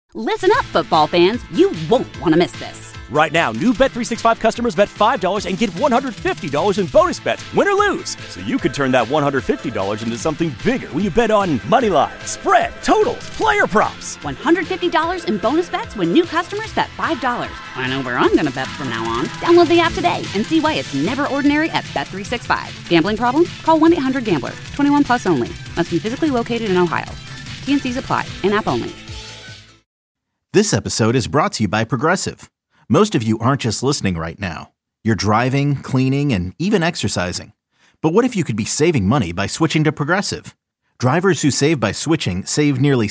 Listen up, football fans. You won't want to miss this. Right now, new Bet365 customers bet $5 and get $150 in bonus bets, win or lose. So you could turn that $150 into something bigger when you bet on money line, spread, totals, player props. $150 in bonus bets when new customers bet $5. I know where I'm going to bet from now on. Download the app today and see why it's never ordinary at Bet365. Gambling problem? Call 1-800-GAMBLER. 21 plus only. Must be physically located in Ohio. T&Cs apply. In-app only. This episode is brought to you by Progressive. Most of you aren't just listening right now. You're driving, cleaning, and even exercising. But what if you could be saving money by switching to Progressive? Drivers who save by switching save nearly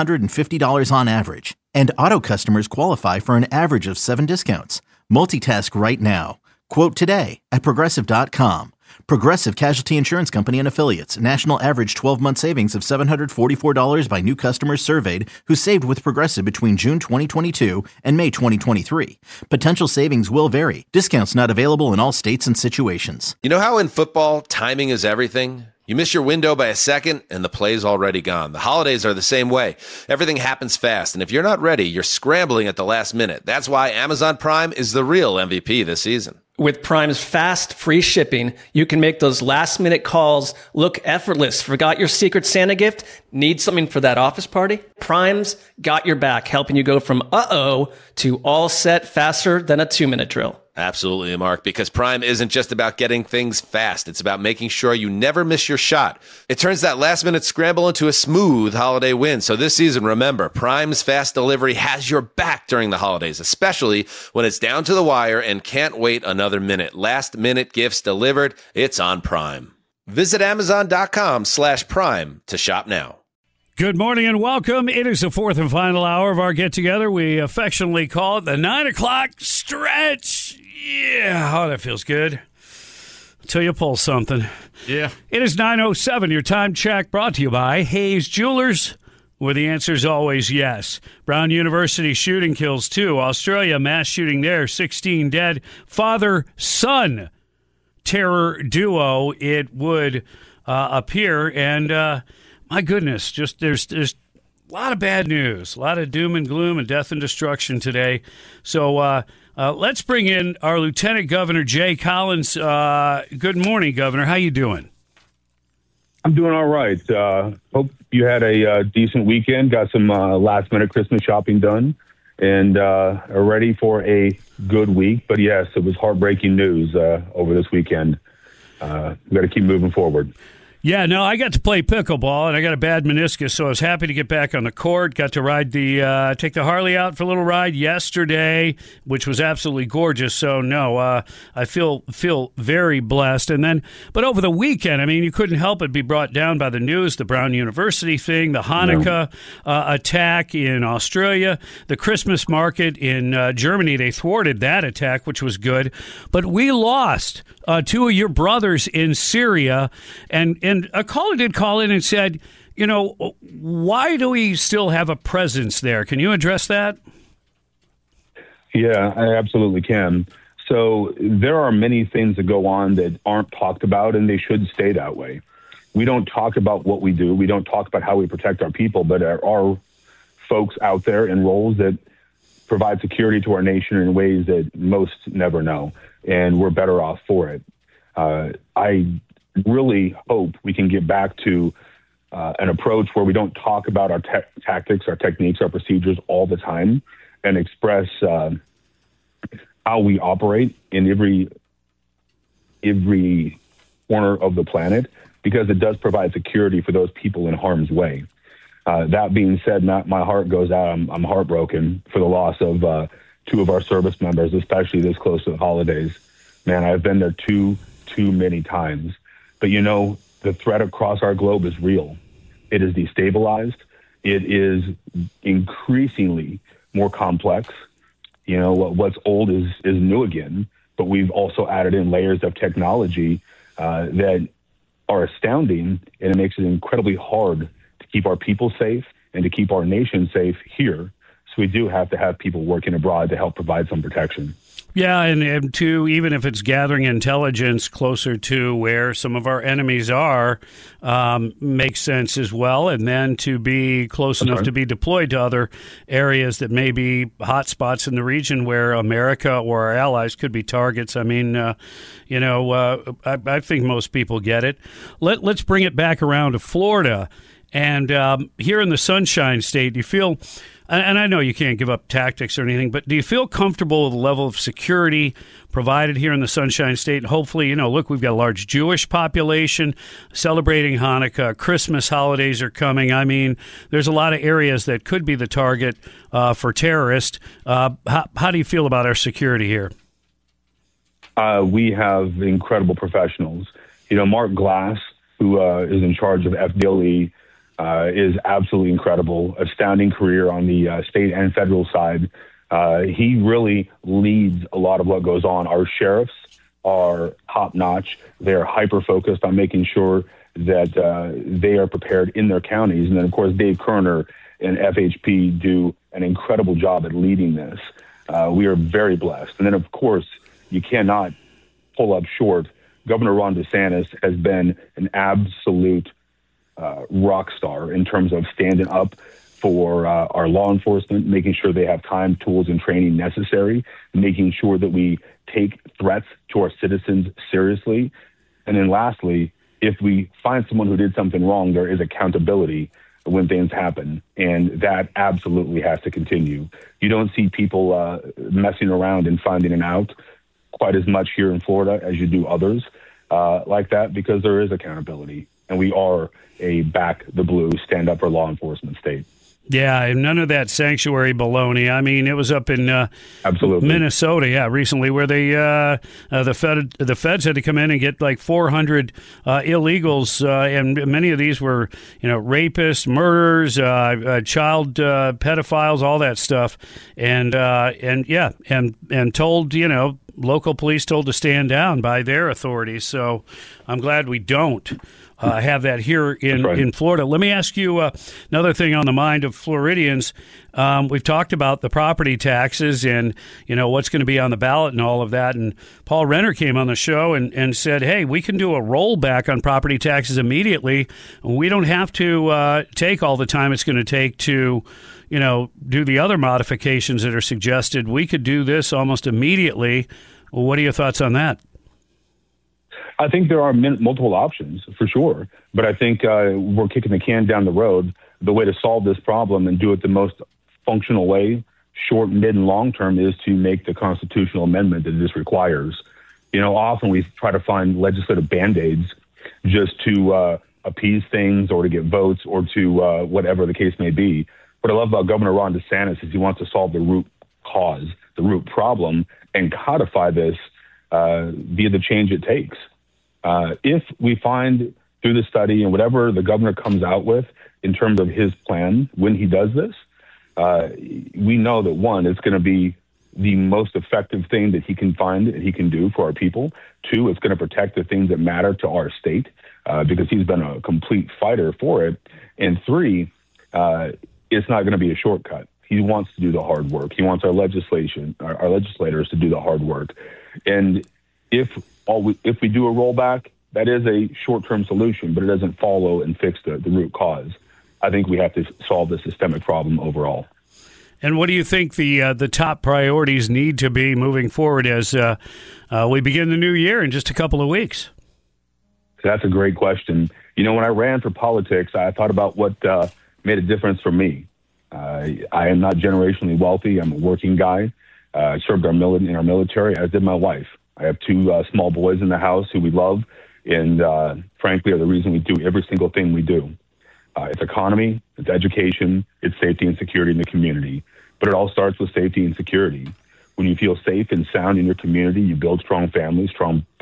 $750 on average. And auto customers qualify for an average of 7 discounts. Multitask right now. Quote today at Progressive.com. Progressive Casualty Insurance Company and Affiliates. National average 12-month savings of $744 by new customers surveyed who saved with Progressive between June 2022 and May 2023. Potential savings will vary. Discounts not available in all states and situations. You know how in football, timing is everything? You miss your window by a second, and the play's already gone. The holidays are the same way. Everything happens fast, and if you're not ready, you're scrambling at the last minute. That's why Amazon Prime is the real MVP this season. With Prime's fast, free shipping, you can make those last-minute calls look effortless. Forgot your Secret Santa gift? Need something for that office party? Prime's got your back, helping you go from uh-oh to all set faster than a 2-minute drill. Absolutely, Mark, because Prime isn't just about getting things fast. It's about making sure you never miss your shot. It turns that last-minute scramble into a smooth holiday win. So this season, remember, Prime's fast delivery has your back during the holidays, especially when it's down to the wire and can't wait another minute. Last-minute gifts delivered, it's on Prime. Visit Amazon.com/Prime to shop now. Good morning and welcome. It is the fourth and final hour of our get-together. We affectionately call it the 9 o'clock stretch. Yeah, oh, that feels good. Until you pull something. Yeah. It is 9:07, your time check brought to you by Hayes Jewelers, where the answer is always yes. Brown University shooting kills 2. Australia, mass shooting there, 16 dead. Father-son terror duo, it would appear. And my goodness, just there's a lot of bad news, a lot of doom and gloom and death and destruction today. So let's bring in our Lieutenant Governor, Jay Collins. Good morning, Governor. How you doing? I'm doing all right. Hope you had a decent weekend, got some last-minute Christmas shopping done, and are ready for a good week. But, yes, it was heartbreaking news over this weekend. We got to keep moving forward. Yeah, no, I got to play pickleball, and I got a bad meniscus, so I was happy to get back on the court. Got to ride take the Harley out for a little ride yesterday, which was absolutely gorgeous. So, no, I feel very blessed. But over the weekend, I mean, you couldn't help but be brought down by the news, the Brown University thing, the Hanukkah attack in Australia, the Christmas market in Germany. They thwarted that attack, which was good. But we lost 2 of your brothers in Syria, and a caller did call in and said, you know, why do we still have a presence there? Can you address that? Yeah, I absolutely can. So there are many things that go on that aren't talked about, and they should stay that way. We don't talk about what we do. We don't talk about how we protect our people, but there are folks out there in roles that provide security to our nation in ways that most never know, and we're better off for it. I really hope we can get back to an approach where we don't talk about our tactics, our techniques, our procedures all the time, and express how we operate in every corner of the planet, because it does provide security for those people in harm's way. That being said, my heart goes out. I'm heartbroken for the loss of 2 of our service members, especially this close to the holidays. Man, I've been there too many times. But, you know, the threat across our globe is real. It is destabilized. It is increasingly more complex. You know, what's old is new again. But we've also added in layers of technology that are astounding, and it makes it incredibly hard to keep our people safe and to keep our nation safe here. So we do have to have people working abroad to help provide some protection. Yeah, and two, even if it's gathering intelligence closer to where some of our enemies are, makes sense as well. And then to be close enough to be deployed to other areas that may be hot spots in the region where America or our allies could be targets. I mean, I think most people get it. Let's bring it back around to Florida. And here in the Sunshine State, do you feel... And I know you can't give up tactics or anything, but do you feel comfortable with the level of security provided here in the Sunshine State? And hopefully, look, we've got a large Jewish population celebrating Hanukkah. Christmas holidays are coming. I mean, there's a lot of areas that could be the target for terrorists. How do you feel about our security here? We have incredible professionals. Mark Glass, who is in charge of FDLE, is absolutely incredible. Astounding career on the state and federal side. He really leads a lot of what goes on. Our sheriffs are top-notch. They're hyper-focused on making sure that they are prepared in their counties. And then, of course, Dave Kerner and FHP do an incredible job at leading this. We are very blessed. And then, of course, you cannot pull up short. Governor Ron DeSantis has been an absolute rock star in terms of standing up for our law enforcement, making sure they have time, tools, and training necessary, making sure that we take threats to our citizens seriously. And then lastly, if we find someone who did something wrong, there is accountability when things happen. And that absolutely has to continue. You don't see people messing around and finding it out quite as much here in Florida as you do others like that, because there is accountability. And we are a back the blue, stand up for law enforcement state. Yeah, and none of that sanctuary baloney. I mean, it was up in Minnesota, recently, where they the feds had to come in and get like 400 illegals, and many of these were rapists, murderers, child pedophiles, all that stuff, and told local police told to stand down by their authorities. So I'm glad we don't have that here in Florida. Let me ask you another thing on the mind of Floridians. We've talked about the property taxes and, what's going to be on the ballot and all of that. And Paul Renner came on the show and said, hey, we can do a rollback on property taxes immediately. We don't have to take all the time it's going to take to do the other modifications that are suggested. We could do this almost immediately. Well, what are your thoughts on that? I think there are multiple options for sure, but I think we're kicking the can down the road. The way to solve this problem and do it the most functional way, short, mid, and long term, is to make the constitutional amendment that this requires. Often we try to find legislative band-aids just to appease things or to get votes or to whatever the case may be. What I love about Governor Ron DeSantis is he wants to solve the root cause, the root problem, and codify this via the change it takes. If we find through the study and whatever the governor comes out with in terms of his plan when he does this, we know that, one, it's going to be the most effective thing that he can find that he can do for our people. Two, it's going to protect the things that matter to our state because he's been a complete fighter for it. And three, it's not going to be a shortcut. He wants to do the hard work. He wants our legislators to do the hard work. And if we do a rollback, that is a short-term solution, but it doesn't follow and fix the root cause. I think we have to solve the systemic problem overall. And what do you think the top priorities need to be moving forward as we begin the new year in just a couple of weeks? That's a great question. When I ran for politics, I thought about what made a difference for me. I am not generationally wealthy. I'm a working guy. I served in our military, as did my wife. I have two small boys in the house who we love and, frankly, are the reason we do every single thing we do. It's economy, it's education, it's safety and security in the community. But it all starts with safety and security. When you feel safe and sound in your community, you build strong families,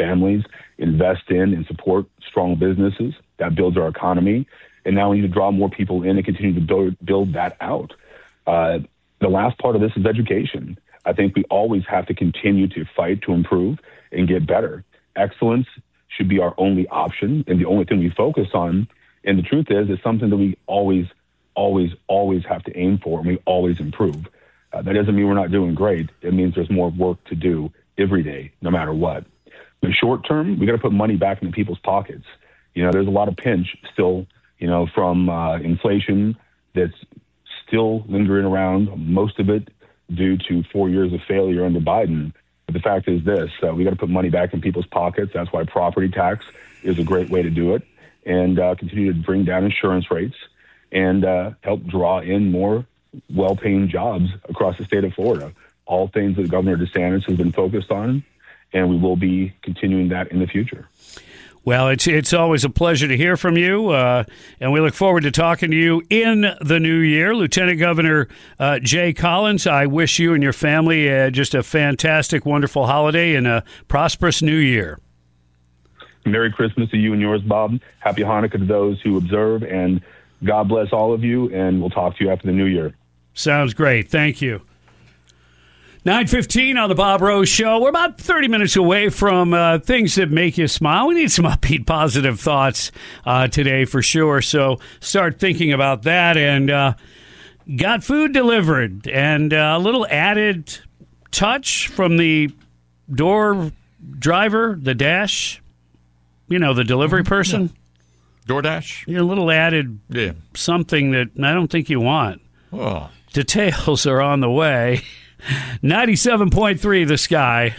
invest in and support strong businesses. That builds our economy. And now we need to draw more people in and continue to build that out. The last part of this is education. I think we always have to continue to fight to improve and get better. Excellence should be our only option and the only thing we focus on. And the truth is, it's something that we always have to aim for, and we always improve. That doesn't mean we're not doing great. It means there's more work to do every day, no matter what. But short term, we got to put money back into people's pockets. There's a lot of pinch still, from inflation that's still lingering around, most of it due to 4 years of failure under Biden. But the fact is this, we got to put money back in people's pockets. That's why property tax is a great way to do it, and continue to bring down insurance rates and help draw in more well-paying jobs across the state of Florida. All things that Governor DeSantis has been focused on, and we will be continuing that in the future. Well, it's always a pleasure to hear from you, and we look forward to talking to you in the new year. Lieutenant Governor Jay Collins, I wish you and your family just a fantastic, wonderful holiday and a prosperous new year. Merry Christmas to you and yours, Bob. Happy Hanukkah to those who observe, and God bless all of you, and we'll talk to you after the new year. Sounds great. Thank you. 9:15 on the Bob Rose Show. We're about 30 minutes away from things that make you smile. We need some upbeat, positive thoughts today for sure. So start thinking about that. And got food delivered. And a little added touch from the door driver, the dash, the delivery person. Yeah. DoorDash? A little added something that I don't think you want. Oh. Details are on the way. 97.3 The Sky.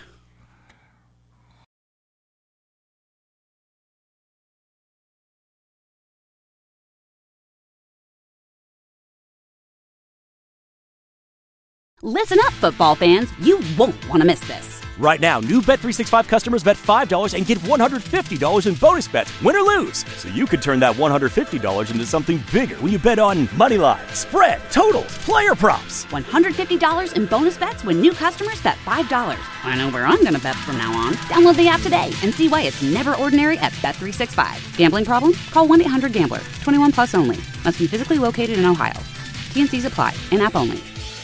Listen up, football fans. You won't want to miss this. Right now, new Bet365 customers bet $5 and get $150 in bonus bets, win or lose. So you could turn that $150 into something bigger when you bet on moneyline, spread, totals, player props. $150 in bonus bets when new customers bet $5. I know where I'm going to bet from now on. Download the app today and see why it's never ordinary at Bet365. Gambling problem? Call 1-800-GAMBLER. 21 plus only. Must be physically located in Ohio. T&Cs apply. In-app only.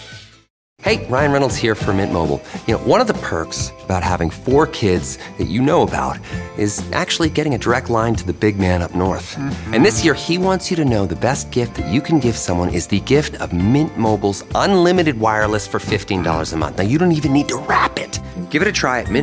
Hey, Ryan Reynolds here for Mint Mobile. One of the perks about having 4 kids that you know about is actually getting a direct line to the big man up north. Mm-hmm. And this year, he wants you to know the best gift that you can give someone is the gift of Mint Mobile's unlimited wireless for $15 a month. Now, you don't even need to wrap it. Give it a try at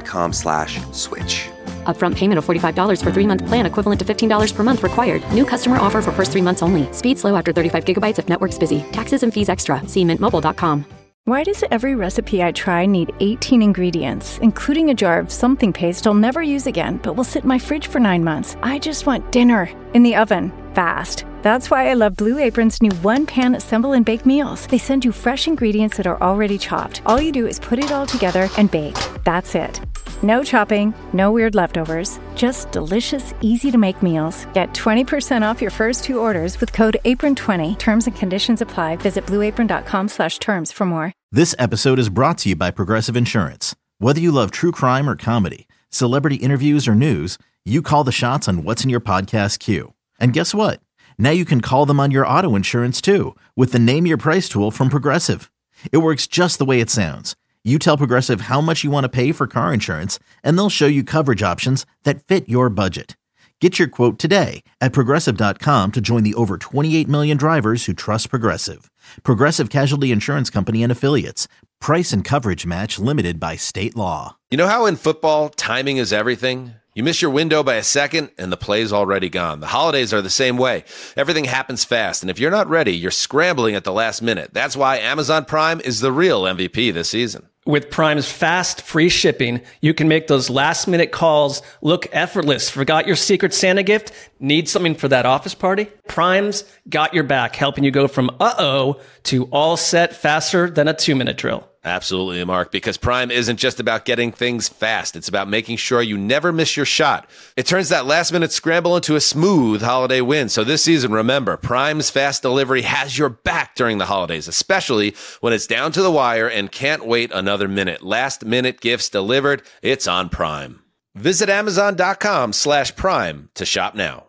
mintmobile.com/switch. Upfront payment of $45 for 3-month plan equivalent to $15 per month required. New customer offer for first 3 months only. Speed slow after 35 gigabytes if network's busy. Taxes and fees extra. See mintmobile.com. Why does every recipe I try need 18 ingredients, including a jar of something paste I'll never use again, but will sit in my fridge for 9 months? I just want dinner in the oven, fast. That's why I love Blue Apron's new one-pan assemble and bake meals. They send you fresh ingredients that are already chopped. All you do is put it all together and bake. That's it. No chopping, no weird leftovers, just delicious, easy-to-make meals. Get 20% off your first 2 orders with code APRON20. Terms and conditions apply. Visit blueapron.com/terms for more. This episode is brought to you by Progressive Insurance. Whether you love true crime or comedy, celebrity interviews or news, you call the shots on what's in your podcast queue. And guess what? Now you can call them on your auto insurance too with the Name Your Price tool from Progressive. It works just the way it sounds. You tell Progressive how much you want to pay for car insurance, and they'll show you coverage options that fit your budget. Get your quote today at Progressive.com to join the over 28 million drivers who trust Progressive. Progressive Casualty Insurance Company and Affiliates. Price and coverage match limited by state law. You know how in football, timing is everything? You miss your window by a second, and the play's already gone. The holidays are the same way. Everything happens fast, and if you're not ready, you're scrambling at the last minute. That's why Amazon Prime is the real MVP this season. With Prime's fast, free shipping, you can make those last-minute calls look effortless. Forgot your Secret Santa gift? Need something for that office party? Prime's got your back, helping you go from uh-oh to all set faster than a 2-minute drill. Absolutely, Mark, because Prime isn't just about getting things fast. It's about making sure you never miss your shot. It turns that last-minute scramble into a smooth holiday win. So this season, remember, Prime's fast delivery has your back during the holidays, especially when it's down to the wire and can't wait another minute. Last-minute gifts delivered, it's on Prime. Visit Amazon.com/Prime to shop now.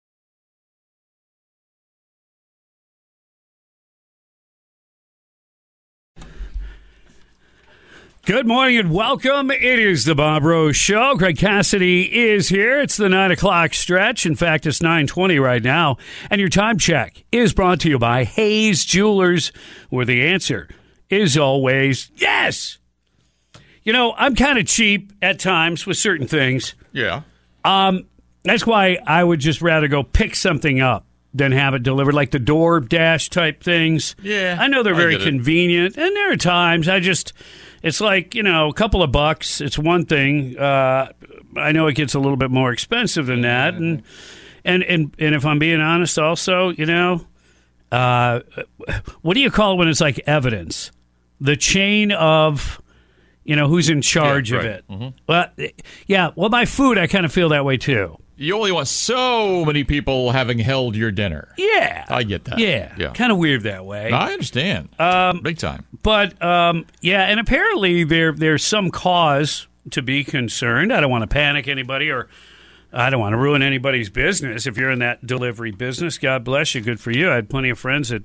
Good morning and welcome. It is the Bob Rose Show. Greg Cassidy is here. It's the 9 o'clock stretch. In fact, it's 9:20 right now. And your time check is brought to you by Hayes Jewelers, where the answer is always yes. You know, I'm kind of cheap at times with certain things. Yeah. That's why I would just rather go pick something up than have it delivered, like the DoorDash type things. Yeah. I know they're very convenient, and there are times it's like, you know, a couple of bucks. It's one thing. I know it gets a little bit more expensive than that, and if I'm being honest, also, you know, what do you call it when it's like evidence? The chain of, you know, who's in charge of it. Mm-hmm. Well, my food, I kind of feel that way too. You only want so many people having held your dinner. Yeah. I get that. Yeah. Kind of weird that way. I understand. Big time. But, and apparently there's some cause to be concerned. I don't want to panic anybody, or I don't want to ruin anybody's business. If you're in that delivery business, God bless you. Good for you. I had plenty of friends that,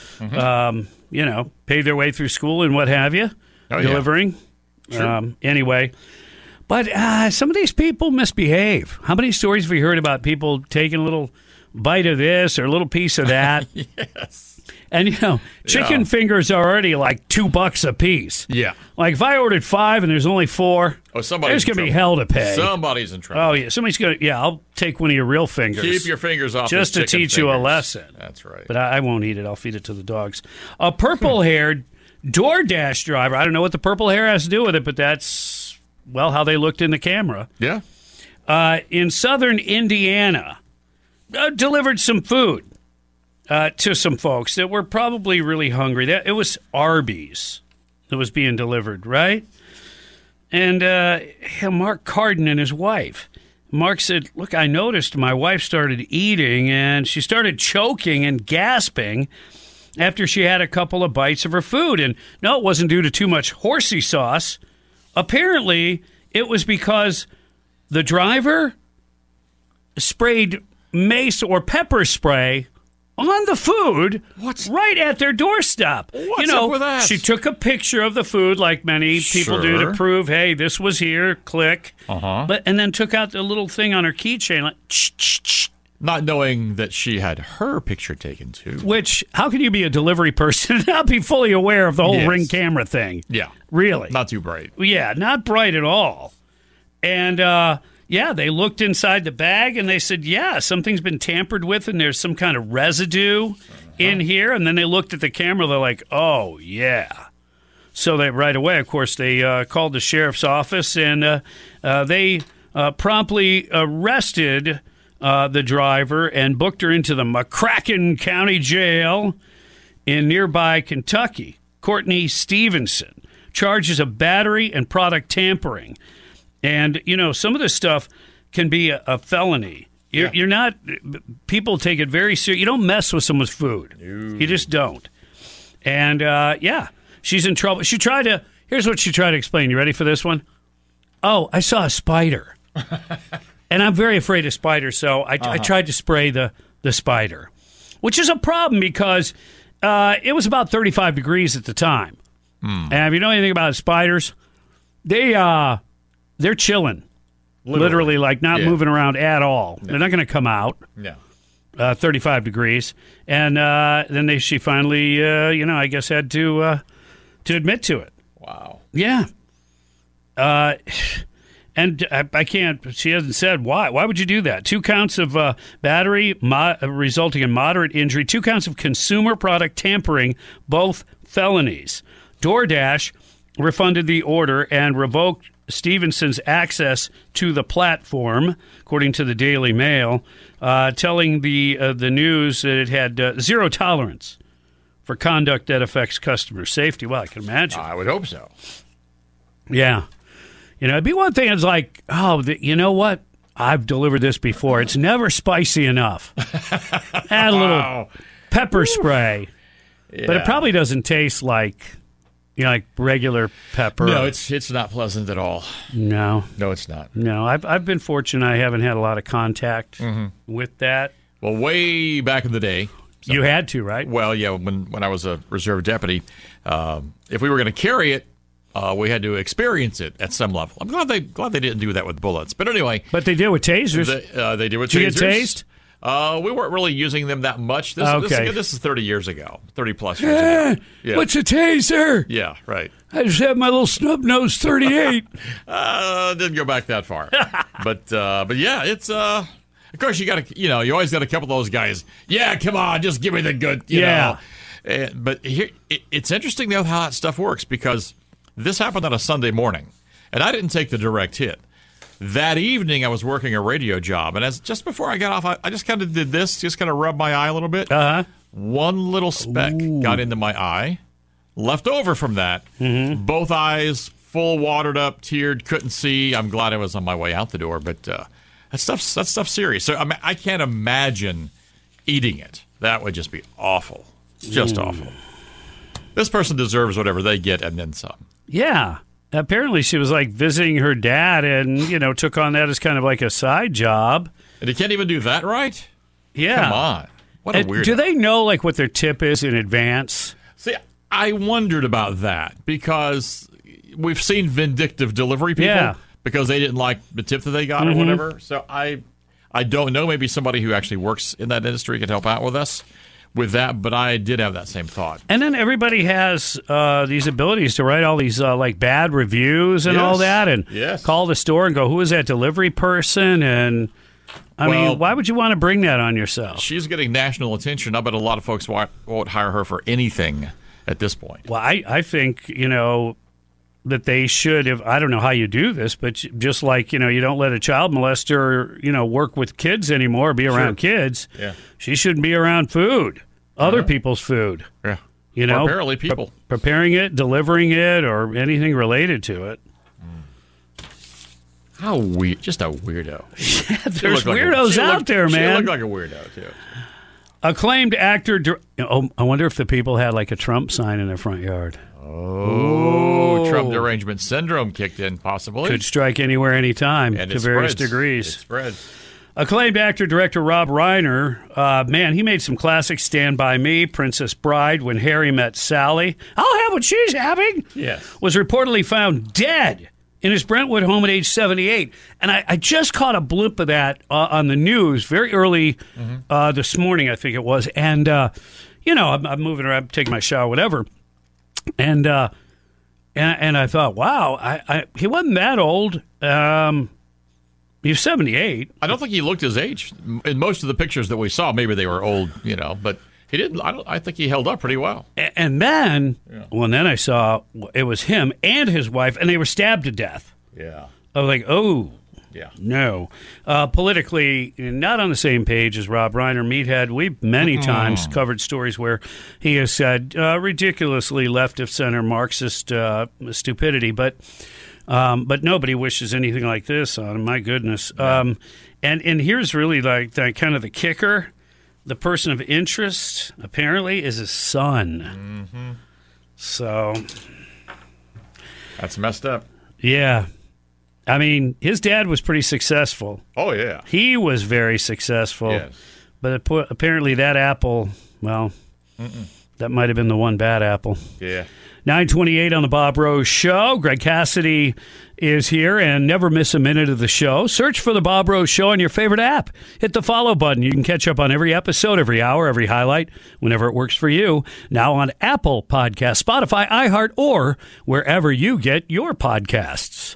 you know, paid their way through school and what have you, delivering. Yeah. Sure. Anyway. But some of these people misbehave. How many stories have we heard about people taking a little bite of this or a little piece of that? Yes. And, you know, chicken fingers are already like $2 a piece. Yeah. Like if I ordered 5 and there's only 4, there's going to be hell to pay. Somebody's in trouble. Oh, yeah. Somebody's going to, I'll take one of your real fingers. Keep your fingers off just to teach you a lesson. That's right. But I won't eat it. I'll feed it to the dogs. A purple-haired DoorDash driver. I don't know what the purple hair has to do with it, but that's... well, how they looked in the camera. Yeah. In southern Indiana, delivered some food to some folks that were probably really hungry. It was Arby's that was being delivered, right? And Mark Carden and his wife. Mark said, look, I noticed my wife started eating, and she started choking and gasping after she had a couple of bites of her food. And no, it wasn't due to too much horsey sauce. Apparently, it was because the driver sprayed mace or pepper spray on the food right at their doorstep. What's up with that? She took a picture of the food like many people do to prove, hey, this was here, click. And then took out the little thing on her keychain, like, not knowing that she had her picture taken, too. Which, how can you be a delivery person and not be fully aware of the whole Ring camera thing? Yeah. Really? Not too bright. Yeah, not bright at all. And, they looked inside the bag and they said, something's been tampered with and there's some kind of residue in here. And then they looked at the camera. They're like, oh, yeah. So they right away, of course, they called the sheriff's office and they promptly arrested the driver and booked her into the McCracken County Jail in nearby Kentucky. Courtney Stevenson charges of battery and product tampering. And, you know, some of this stuff can be a felony. You're not, people take it very serious. You don't mess with someone's food. No. You just don't. And, she's in trouble. Here's what she tried to explain. You ready for this one? Oh, I saw a spider. And I'm very afraid of spiders, so I tried to spray the spider, which is a problem because it was about 35 degrees at the time. And if you know anything about spiders, they're chilling, literally like not moving around at all. No. They're not going to come out. Yeah, 35 degrees, and then she finally, I guess had to admit to it. Wow. Yeah. And I can't, she hasn't said why. Why would you do that? 2 counts of battery resulting in moderate injury, 2 counts of consumer product tampering, both felonies. DoorDash refunded the order and revoked Stevenson's access to the platform, according to the Daily Mail, telling the news that it had zero tolerance for conduct that affects customer safety. Well, I can imagine. I would hope so. Yeah. You know, it'd be one thing. It's like, you know what? I've delivered this before. It's never spicy enough. Add a little pepper spray. Yeah. But it probably doesn't taste like, like regular pepper. No, it's not pleasant at all. No. No, it's not. No, I've been fortunate. I haven't had a lot of contact with that. Well, way back in the day. You had to, right? Well, yeah, when I was a reserve deputy, if we were going to carry it, we had to experience it at some level. I'm glad they didn't do that with bullets. But anyway. But they did with tasers. They did with tasers. Did you get tased? We weren't really using them that much. This is 30 years ago, 30 plus years ago. Yeah. What's a taser? Yeah, right. I just have my little snub nose 38. Didn't go back that far. but yeah, it's of course you got to, you always got a couple of those guys. Yeah, come on, just give me the good, you know. But here, it's interesting though how that stuff works, because this happened on a Sunday morning, and I didn't take the direct hit. That evening, I was working a radio job, and just before I got off, I just kind of did this, just kind of rubbed my eye a little bit. One little speck got into my eye. Left over from that, both eyes full, watered up, teared, couldn't see. I'm glad I was on my way out the door, but that stuff's serious. So I can't imagine eating it. That would just be awful, just awful. This person deserves whatever they get and then some. Yeah. Apparently she was like visiting her dad and, took on that as kind of like a side job. And he can't even do that right? Yeah. Come on. What a weirdo. Do they know like what their tip is in advance? See, I wondered about that because we've seen vindictive delivery people because they didn't like the tip that they got or whatever. So I don't know. Maybe somebody who actually works in that industry could help out with us with that, but I did have that same thought. And then everybody has these abilities to write all these like bad reviews and all that, and call the store and go, who is that delivery person? And I mean, why would you want to bring that on yourself? She's getting national attention. I bet a lot of folks won't hire her for anything at this point. Well, I think, that they should have, I don't know how you do this, but just like, you don't let a child molester, work with kids anymore, be around kids. Yeah. She shouldn't be around food, other people's food. Yeah. Apparently people. Preparing it, delivering it, or anything related to it. How weird. Just a weirdo. Yeah, there's weirdos out there, man. She looked like a weirdo, too. Acclaimed actor. I wonder if the people had like a Trump sign in their front yard. Oh, Trump derangement syndrome kicked in, possibly. Could strike anywhere, anytime, to various degrees. It spreads. Acclaimed actor-director Rob Reiner, man, he made some classics. Stand By Me, Princess Bride, When Harry Met Sally. I'll have what she's having. Yes. Was reportedly found dead in his Brentwood home at age 78. And I just caught a blip of that on the news very early this morning, I think it was. And, I'm moving around, taking my shower, whatever. And I thought, wow, he wasn't that old. He was 78. I don't think he looked his age. In most of the pictures that we saw, maybe they were old, but he didn't. I think he held up pretty well. And then, then I saw it was him and his wife, and they were stabbed to death. Yeah. I was like, oh. Yeah. No. Politically, not on the same page as Rob Reiner. Meathead, we've many times covered stories where he has said ridiculously left-of-center Marxist stupidity, but nobody wishes anything like this on him. My goodness. Yeah. And here's really like kind of the kicker. The person of interest, apparently, is his son. Mm-hmm. So. That's messed up. Yeah. I mean, his dad was pretty successful. Oh, yeah. He was very successful. Yes. But apparently that apple, well, that might have been the one bad apple. Yeah. 9:28 on the Bob Rose Show. Greg Cassidy is here, and never miss a minute of the show. Search for the Bob Rose Show on your favorite app. Hit the follow button. You can catch up on every episode, every hour, every highlight, whenever it works for you. Now on Apple Podcasts, Spotify, iHeart, or wherever you get your podcasts.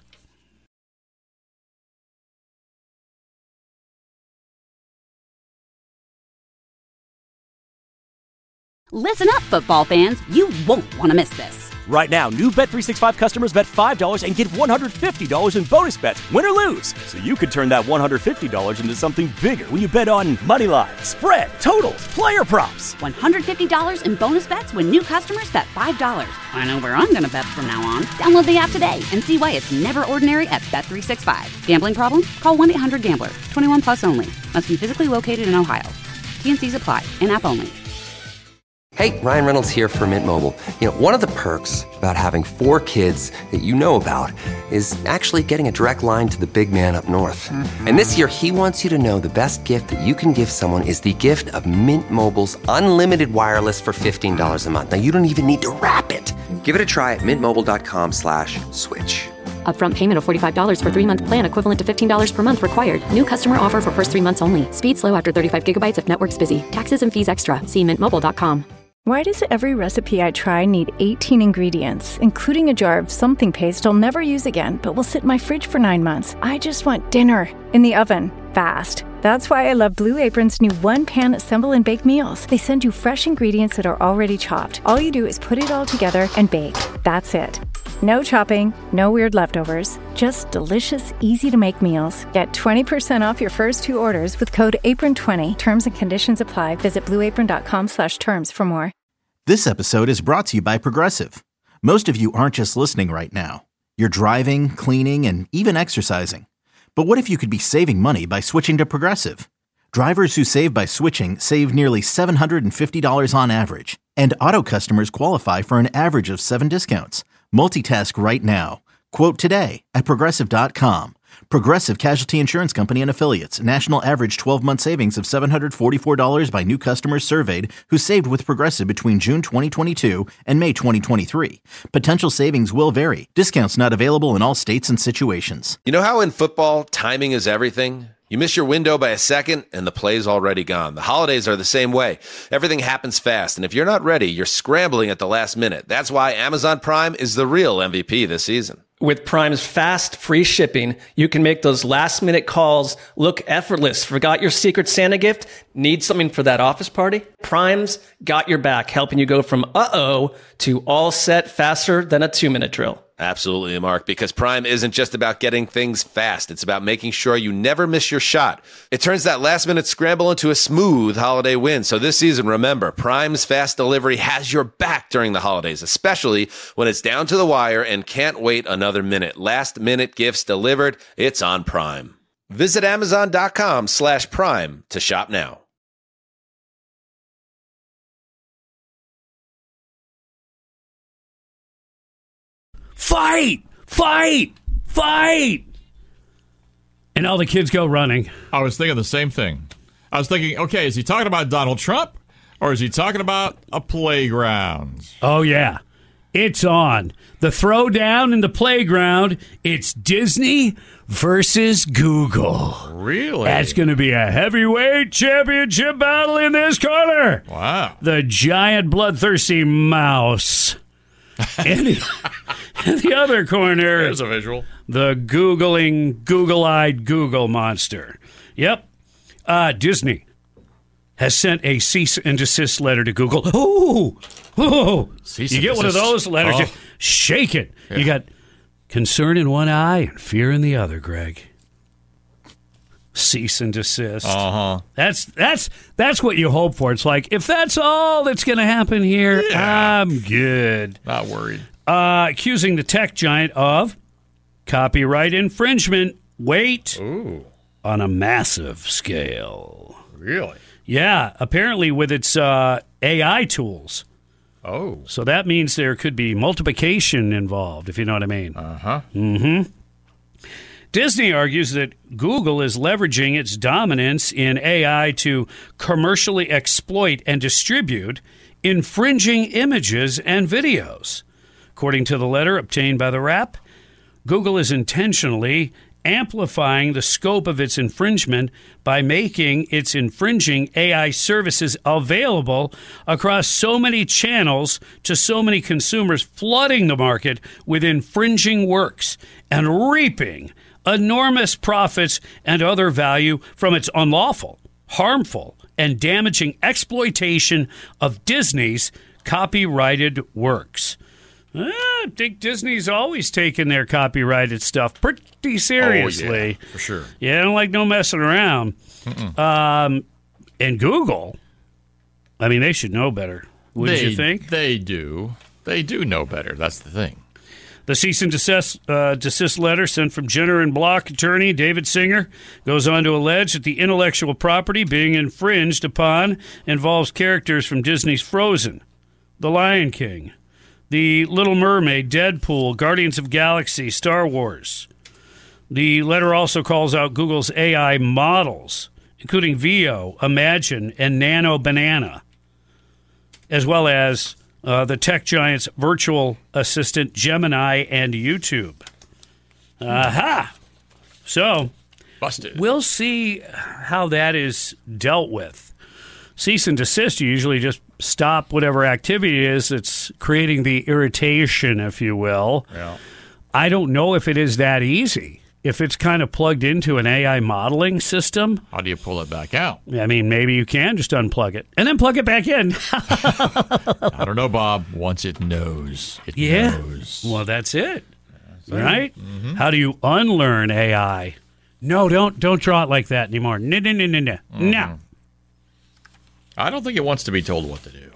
Listen up, football fans. You won't want to miss this. Right now, new Bet365 customers bet $5 and get $150 in bonus bets, win or lose. So you could turn that $150 into something bigger when you bet on money line, spread, totals, player props. $150 in bonus bets when new customers bet $5. I know where I'm going to bet from now on. Download the app today and see why it's never ordinary at Bet365. Gambling problem? Call 1-800-GAMBLER. 21 plus only. Must be physically located in Ohio. T&Cs apply. In-app only. Hey, Ryan Reynolds here for Mint Mobile. One of the perks about having 4 kids that you know about is actually getting a direct line to the big man up north. And this year, he wants you to know the best gift that you can give someone is the gift of Mint Mobile's unlimited wireless for $15 a month. Now, you don't even need to wrap it. Give it a try at mintmobile.com/switch. Upfront payment of $45 for 3-month plan equivalent to $15 per month required. New customer offer for first 3 months only. Speed slow after 35 gigabytes if network's busy. Taxes and fees extra. See mintmobile.com. Why does every recipe I try need 18 ingredients, including a jar of something paste I'll never use again, but will sit in my fridge for 9 months? I just want dinner in the oven, fast. That's why I love Blue Apron's new one-pan assemble and bake meals. They send you fresh ingredients that are already chopped. All you do is put it all together and bake. That's it. No chopping, no weird leftovers, just delicious, easy-to-make meals. Get 20% off your first 2 orders with code APRON20. Terms and conditions apply. Visit blueapron.com/terms for more. This episode is brought to you by Progressive. Most of you aren't just listening right now. You're driving, cleaning, and even exercising. But what if you could be saving money by switching to Progressive? Drivers who save by switching save nearly $750 on average. And auto customers qualify for an average of 7 discounts. Multitask right now. Quote today at Progressive.com. Progressive Casualty Insurance Company and Affiliates. National average 12-month savings of $744 by new customers surveyed who saved with Progressive between June 2022 and May 2023. Potential savings will vary. Discounts not available in all states and situations. You know how in football, timing is everything? You miss your window by a second, and the play's already gone. The holidays are the same way. Everything happens fast, and if you're not ready, you're scrambling at the last minute. That's why Amazon Prime is the real MVP this season. With Prime's fast, free shipping, you can make those last-minute calls look effortless. Forgot your Secret Santa gift? Need something for that office party? Prime's got your back, helping you go from uh-oh to all set faster than a 2-minute drill. Absolutely, Mark, because Prime isn't just about getting things fast. It's about making sure you never miss your shot. It turns that last-minute scramble into a smooth holiday win. So this season, remember, Prime's fast delivery has your back during the holidays, especially when it's down to the wire and can't wait another minute. Last-minute gifts delivered, it's on Prime. Visit Amazon.com/Prime to shop now. Fight! Fight! Fight! And all the kids go running. I was thinking the same thing. I was thinking, okay, is he talking about Donald Trump or is he talking about a playground? Oh, yeah. It's on. The throwdown in the playground, it's Disney versus Google. Really? That's going to be a heavyweight championship battle in this corner. Wow. The giant bloodthirsty mouse. And the other corner, there's a visual. The Google-eyed Google monster. Yep. Disney has sent a cease and desist letter to Google. Oh, you get one of those letters, you shake it. Yeah. You got concern in one eye and fear in the other, Greg. Cease and desist. Uh-huh. That's what you hope for. It's like, if that's all that's going to happen here, yeah, I'm good. Not worried. Accusing the tech giant of copyright infringement. Wait. Ooh. On a massive scale. Really? Yeah, apparently with its AI tools. Oh. So that means there could be multiplication involved, if you know what I mean. Uh-huh. Mm-hmm. Disney argues that Google is leveraging its dominance in AI to commercially exploit and distribute infringing images and videos. According to the letter obtained by the Wrap, Google is intentionally amplifying the scope of its infringement by making its infringing AI services available across so many channels to so many consumers, flooding the market with infringing works and reaping enormous profits and other value from its unlawful, harmful, and damaging exploitation of Disney's copyrighted works. I think Disney's always taken their copyrighted stuff pretty seriously. Oh, yeah, for sure. Yeah, I don't like no messing around. And Google, I mean, they should know better, wouldn't you think? They do. They do know better. That's the thing. The cease and desist letter sent from Jenner and Block attorney David Singer goes on to allege that the intellectual property being infringed upon involves characters from Disney's Frozen, The Lion King, The Little Mermaid, Deadpool, Guardians of the Galaxy, Star Wars. The letter also calls out Google's AI models, including Veo, Imagine, and Nano Banana, as well as the tech giant's virtual assistant Gemini and YouTube. Aha! So, busted. We'll see how that is dealt with. Cease and desist, you usually just stop whatever activity it is that's creating the irritation, if you will. Yeah. I don't know if it is that easy. If it's kind of plugged into an AI modeling system. How do you pull it back out? I mean, maybe you can just unplug it and then plug it back in. I don't know, Bob. Once it knows, it knows. Well, that's it. Right? Mm-hmm. How do you unlearn AI? No, don't draw it like that anymore. No. No. I don't think it wants to be told what to do.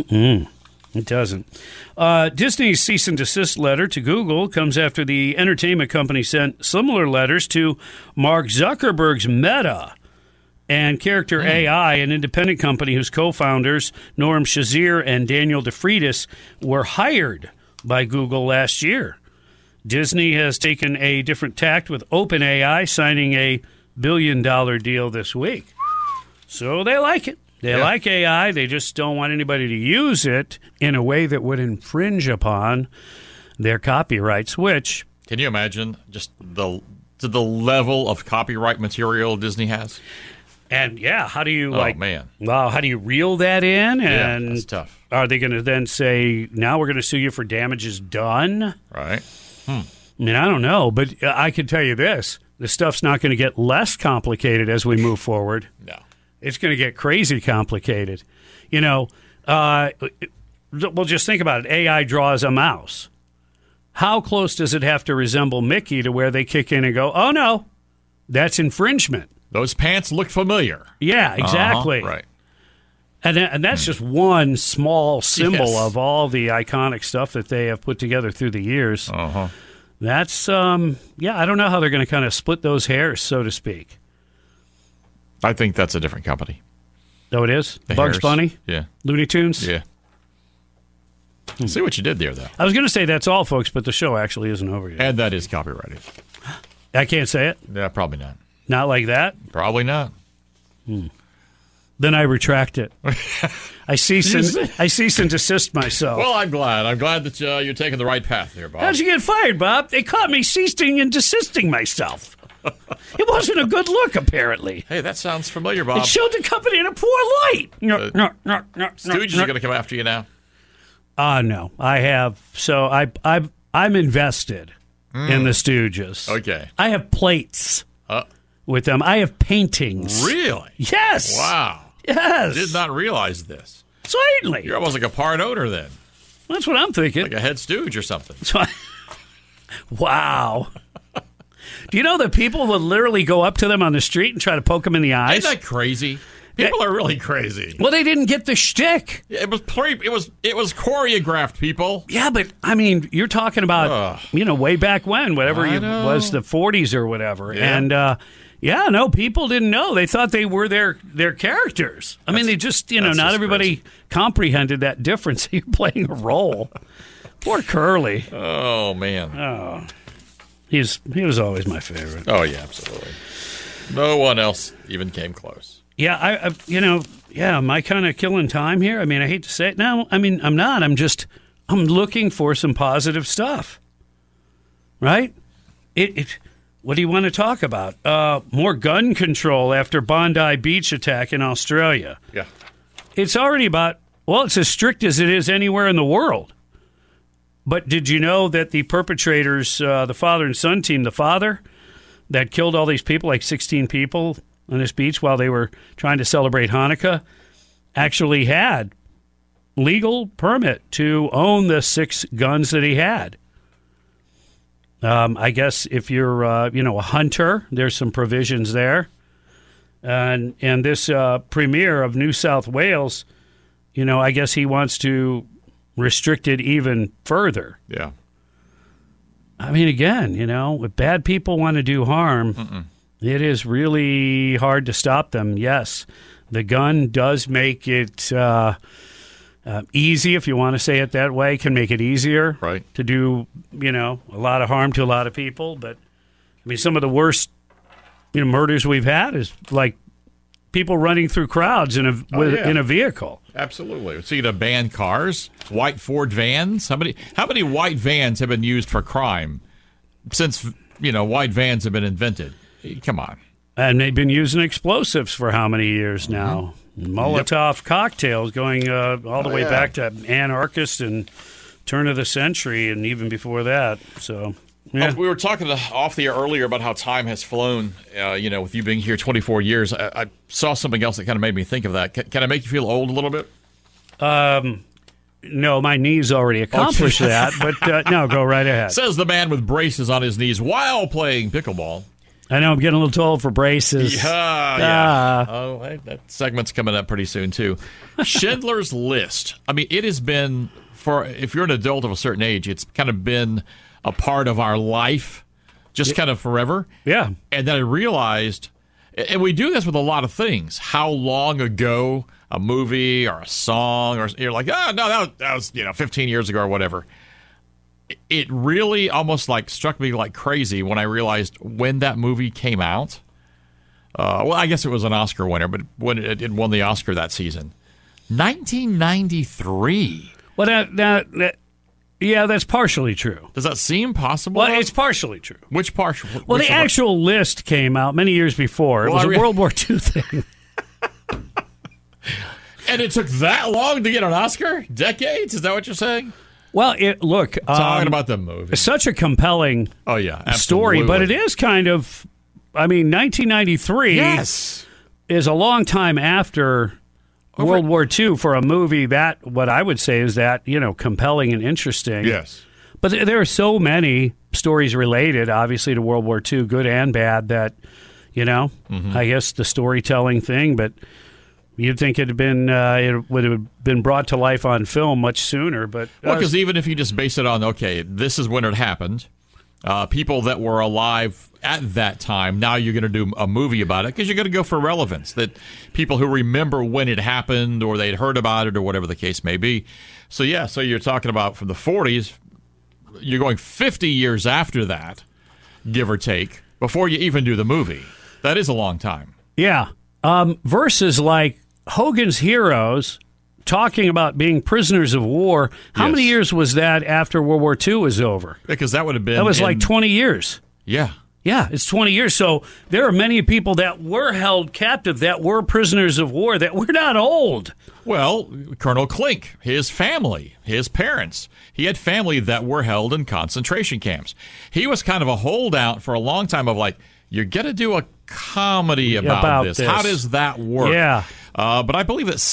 It doesn't. Disney's cease and desist letter to Google comes after the entertainment company sent similar letters to Mark Zuckerberg's Meta and Character AI, an independent company whose co-founders, Norm Shazier and Daniel DeFreitas, were hired by Google last year. Disney has taken a different tact with OpenAI, signing a $1 billion deal this week. So they like it. They like AI. They just don't want anybody to use it in a way that would infringe upon their copyrights, which... Can you imagine just the level of copyright material Disney has? And, how do you, man. Wow, how do you reel that in? And that's tough. Are they going to then say, now we're going to sue you for damages done? Right. I mean, I don't know, but I can tell you this. The stuff's not going to get less complicated as we move forward. No. It's going to get crazy complicated. You know, well, just think about it. AI draws a mouse. How close does it have to resemble Mickey to where they kick in and go, oh, no, that's infringement? Those pants look familiar. Yeah, exactly. Right. And that's just one small symbol of all the iconic stuff that they have put together through the years. That's, I don't know how they're going to kind of split those hairs, so to speak. I think that's a different company. Oh, it is? The Bugs hairs. Bunny? Yeah. Looney Tunes? Yeah. See what you did there, though. I was going to say that's all, folks, but the show actually isn't over yet. And that is copyrighted. I can't say it? Yeah, probably not. Not like that? Probably not. Then I retract it. I cease and desist myself. Well, I'm glad. I'm glad that you're taking the right path there, Bob. How'd you get fired, Bob? They caught me ceasing and desisting myself. It wasn't a good look, apparently. Hey, that sounds familiar, Bob. It showed the company in a poor light. Stooges are going to come after you now? No. I have. So I'm invested in the Stooges. Okay. I have plates with them. I have paintings. Really? Yes. Wow. Yes. I did not realize this. Certainly. You're almost like a part owner then. That's what I'm thinking. Like a head stooge or something. Wow. Do you know that people would literally go up to them on the street and try to poke them in the eyes? Isn't that crazy? People are really crazy. Well, they didn't get the shtick. It was choreographed, people. Yeah, but I mean, you're talking about way back when, whatever it was, the 40s or whatever, and people didn't know. They thought they were their characters. I mean, they just not everybody comprehended that difference. You're playing a role. Poor Curly. Oh man. Oh, he was always my favorite. Oh yeah, absolutely. No one else even came close. Yeah, am I kind of killing time here? I mean, I hate to say it. No, I mean, I'm not. I'm looking for some positive stuff. Right? What do you want to talk about? More gun control after Bondi Beach attack in Australia. Yeah. It's already it's as strict as it is anywhere in the world. But did you know that the perpetrators, the father and son team, the father that killed all these people, like 16 people on this beach while they were trying to celebrate Hanukkah, actually had legal permit to own the 6 guns that he had. I guess if you're, a hunter, there's some provisions there. And this premier of New South Wales, I guess he wants to restrict it even further. Yeah. I mean, again, if bad people want to do harm, it is really hard to stop them. Yes, the gun does make it easy, if you want to say it that way, can make it easier to do, a lot of harm to a lot of people. But, I mean, some of the worst, murders we've had is like people running through crowds in a vehicle. Absolutely. So you to ban cars, white Ford vans. How many white vans have been used for crime since white vans have been invented. Come on. And they've been using explosives for how many years now? Molotov cocktails going all the way back to anarchists and turn of the century and even before that. So, yeah. We were talking off the air earlier about how time has flown, with you being here 24 years. I saw something else that kind of made me think of that. Can I make you feel old a little bit? No, my knees already accomplished that, but no, go right ahead. Says the man with braces on his knees while playing pickleball. I know I'm getting a little too old for braces. Yeah. Oh, that segment's coming up pretty soon, too. Schindler's List. I mean, it has been, if you're an adult of a certain age, it's kind of been a part of our life, just kind of forever. Yeah. And then I realized, and we do this with a lot of things, how long ago a movie or a song, or you're like, no, that was 15 years ago or whatever. It really almost struck me like crazy when I realized when that movie came out. Well, I guess it was an Oscar winner, but when it won the Oscar that season. 1993. Well, yeah, that's partially true. Does that seem possible? Well, it's partially true. Which partial? Well, the actual list came out many years before. It was a World War II thing. And it took that long to get an Oscar? Decades? Is that what you're saying? Well, look. Talking about the movie. It's such a compelling story, but it is kind of, 1993 is a long time after World War II for a movie that, what I would say is that, compelling and interesting. Yes. But there are so many stories related, obviously, to World War II, good and bad, that, I guess the storytelling thing, but you'd think it would have been brought to life on film much sooner. But because even if you just base it on, this is when it happened, people that were alive at that time, now you're going to do a movie about it because you're going to go for relevance, that people who remember when it happened or they'd heard about it or whatever the case may be. So, so you're talking about from the 40s, you're going 50 years after that, give or take, before you even do the movie. That is a long time. Yeah. Versus Hogan's Heroes talking about being prisoners of war. How many years was that after World War II was over? Because that would have been... That was 20 years. Yeah. Yeah, it's 20 years. So there are many people that were held captive, that were prisoners of war, that were not old. Well, Colonel Klink, his family, his parents, he had family that were held in concentration camps. He was kind of a holdout for a long time of you're going to do a comedy about this. How does that work? Yeah. But I believe that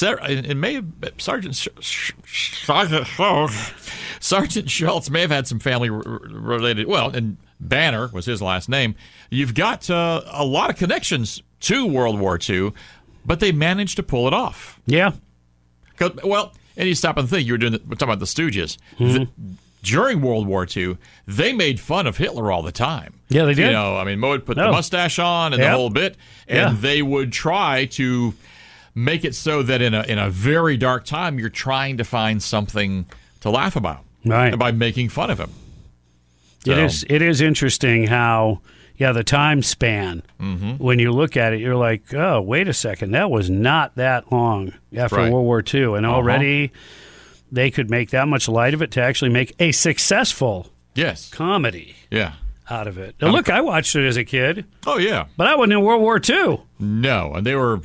Sergeant Schultz may have had some family related. Well, and Banner was his last name. You've got a lot of connections to World War II, but they managed to pull it off. Yeah. And you stop and think. We're talking about the Stooges. Mm-hmm. During World War II, they made fun of Hitler all the time. Yeah, they did. Mo would put the mustache on and the whole bit, and they would try to make it so that in a very dark time, you're trying to find something to laugh about, right? By making fun of him. So. It is interesting how the time span. Mm-hmm. When you look at it, you're like, oh, wait a second, that was not that long after World War II, and already. They could make that much light of it to actually make a successful comedy out of it. Now, look, I watched it as a kid. Oh, yeah. But I wasn't in World War II. No, and they were...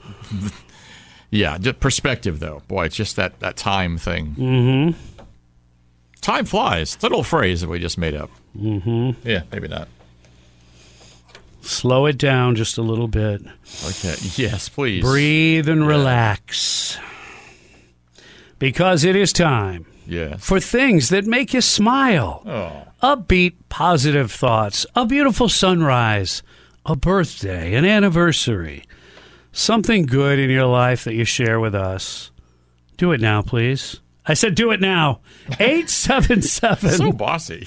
just perspective, though. Boy, it's just that time thing. Mm-hmm. Time flies. It's an old phrase that we just made up. Mm-hmm. Yeah, maybe not. Slow it down just a little bit. Okay. Yes, please. Breathe and relax. Because it is time for things that make you smile. Oh. Upbeat, positive thoughts, a beautiful sunrise, a birthday, an anniversary, something good in your life that you share with us. Do it now, please. I said do it now. 877 So bossy.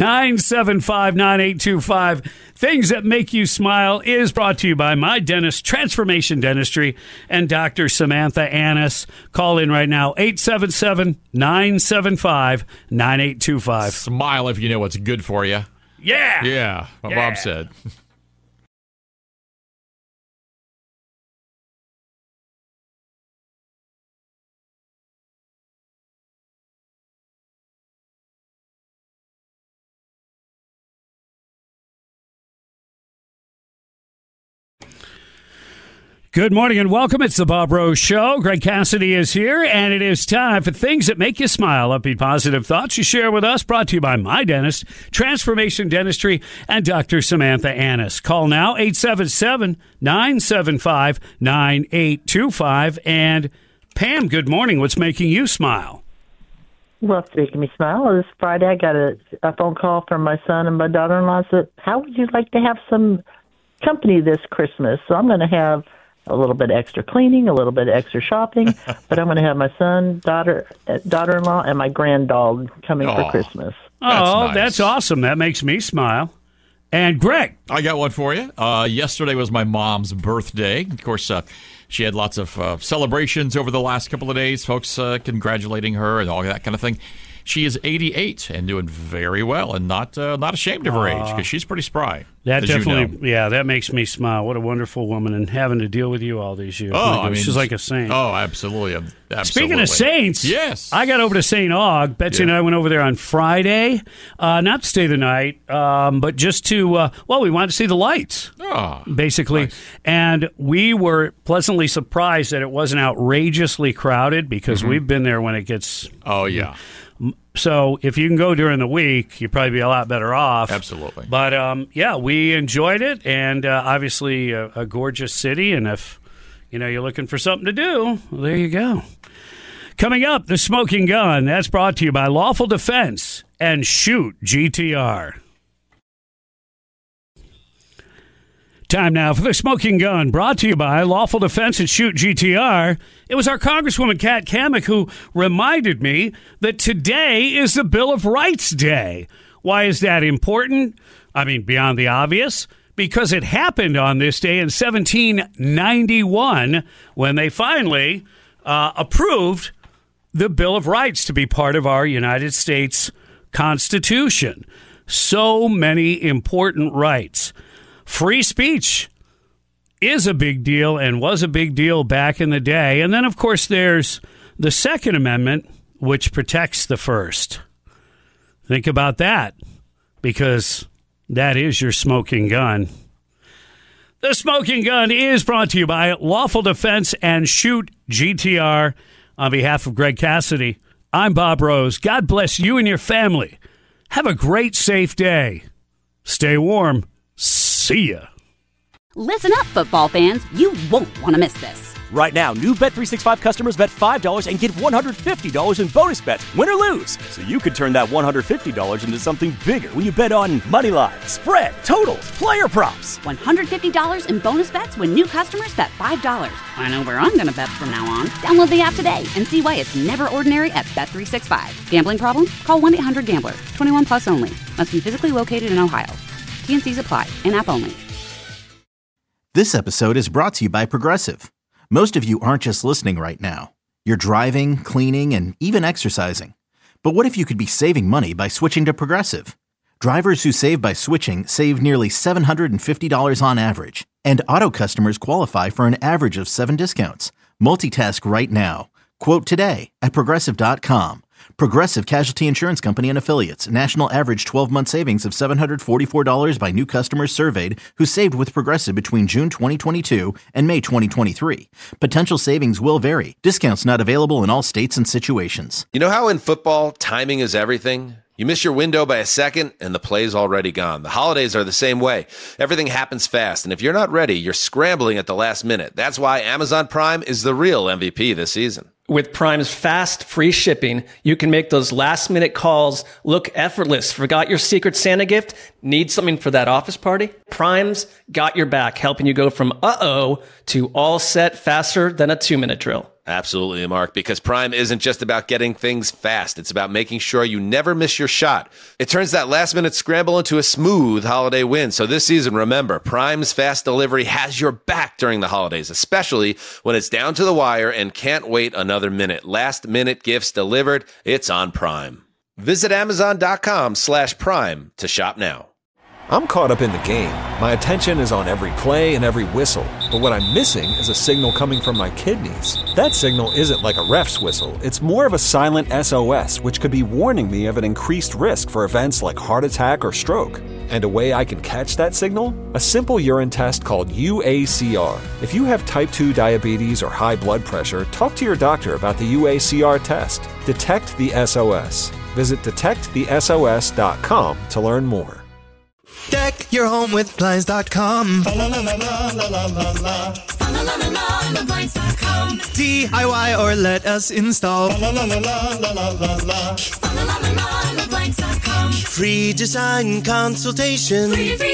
975-9825. Things That Make You Smile is brought to you by My Dentist, Transformation Dentistry, and Dr. Samantha Annis. Call in right now, 877-975-9825. Smile if you know what's good for you. Yeah. Yeah, what Bob said. Good morning and welcome. It's the Bob Rose Show. Greg Cassidy is here, and it is time for things that make you smile. Upbeat positive thoughts you share with us, brought to you by My Dentist, Transformation Dentistry, and Dr. Samantha Annis. Call now, 877-975-9825. And Pam, good morning. What's making you smile? What's making me smile is Friday I got a phone call from my son and my daughter-in-law. Said, how would you like to have some company this Christmas? So I'm going to have a little bit extra cleaning, a little bit extra shopping, but I'm going to have my son, daughter-in-law, and my granddog coming for Christmas. Nice. That's awesome. That makes me smile. And Greg, I got one for you. Yesterday was my mom's birthday. Of course, she had lots of celebrations over the last couple of days, folks congratulating her and all that kind of thing. She is 88 and doing very well and not ashamed of her age because she's pretty spry. That definitely, that makes me smile. What a wonderful woman, and having to deal with you all these years. She's like a saint. Oh, absolutely. Speaking of saints, yes, I got over to St. Aug. Betsy and I went over there on Friday, not to stay the night, but just to, we wanted to see the lights, basically. Nice. And we were pleasantly surprised that it wasn't outrageously crowded because we've been there when it gets... Oh, yeah. So if you can go during the week, you'd probably be a lot better off. Absolutely. But, we enjoyed it, and obviously a gorgeous city, and if, you're looking for something to do, well, there you go. Coming up, The Smoking Gun. That's brought to you by Lawful Defense and Shoot GTR. Time now for The Smoking Gun, brought to you by Lawful Defense and Shoot GTR. It was our Congresswoman, Kat Kamek, who reminded me that today is the Bill of Rights Day. Why is that important? I mean, beyond the obvious, because it happened on this day in 1791 when they finally approved the Bill of Rights to be part of our United States Constitution. So many important rights. Free speech is a big deal and was a big deal back in the day. And then, of course, there's the Second Amendment, which protects the First. Think about that, because that is your smoking gun. The Smoking Gun is brought to you by Lawful Defense and Shoot GTR. On behalf of Greg Cassidy, I'm Bob Rose. God bless you and your family. Have a great, safe day. Stay warm. See ya. Listen up, football fans. You won't want to miss this. Right now, new Bet365 customers bet $5 and get $150 in bonus bets, win or lose. So you could turn that $150 into something bigger when you bet on money line, spread, totals, player props. $150 in bonus bets when new customers bet $5. I know where I'm going to bet from now on. Download the app today and see why it's never ordinary at Bet365. Gambling problem? Call 1-800-GAMBLER. 21 plus only. Must be physically located in Ohio. T&Cs apply. In-app only. This episode is brought to you by Progressive. Most of you aren't just listening right now. You're driving, cleaning, and even exercising. But what if you could be saving money by switching to Progressive? Drivers who save by switching save nearly $750 on average. And auto customers qualify for an average of 7 discounts. Multitask right now. Quote today at Progressive.com. Progressive Casualty Insurance Company and Affiliates. National average 12-month savings of $744 by new customers surveyed who saved with Progressive between June 2022 and May 2023. Potential savings will vary. Discounts not available in all states and situations. You know how in football, timing is everything? You miss your window by a second, and the play's already gone. The holidays are the same way. Everything happens fast, and if you're not ready, you're scrambling at the last minute. That's why Amazon Prime is the real MVP this season. With Prime's fast, free shipping, you can make those last-minute calls look effortless. Forgot your Secret Santa gift? Need something for that office party? Prime's got your back, helping you go from uh-oh to all set faster than a 2-minute drill. Absolutely, Mark, because Prime isn't just about getting things fast. It's about making sure you never miss your shot. It turns that last-minute scramble into a smooth holiday win. So this season, remember, Prime's fast delivery has your back during the holidays, especially when it's down to the wire and can't wait another minute. Last-minute gifts delivered, it's on Prime. Visit Amazon.com/Prime to shop now. I'm caught up in the game. My attention is on every play and every whistle. But what I'm missing is a signal coming from my kidneys. That signal isn't like a ref's whistle. It's more of a silent SOS, which could be warning me of an increased risk for events like heart attack or stroke. And a way I can catch that signal? A simple urine test called UACR. If you have type 2 diabetes or high blood pressure, talk to your doctor about the UACR test. Detect the SOS. Visit detectthesos.com to learn more. Deck your home with Blinds.com. DIY or let us install. Free design consultation.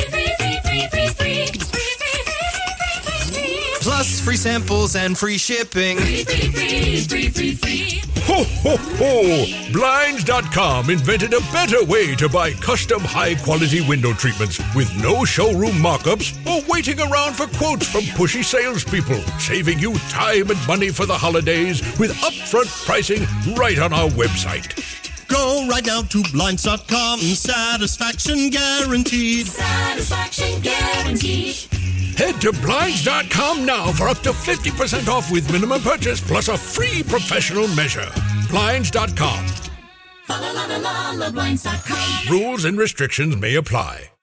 Plus free samples and free shipping. Ho, ho, ho! Blinds.com invented a better way to buy custom high-quality window treatments with no showroom mock-ups or waiting around for quotes from pushy salespeople, saving you time and money for the holidays with upfront pricing right on our website. Go right now to Blinds.com. Satisfaction guaranteed. Satisfaction guaranteed. Head to Blinds.com now for up to 50% off with minimum purchase plus a free professional measure. Blinds.com. Rules and restrictions may apply.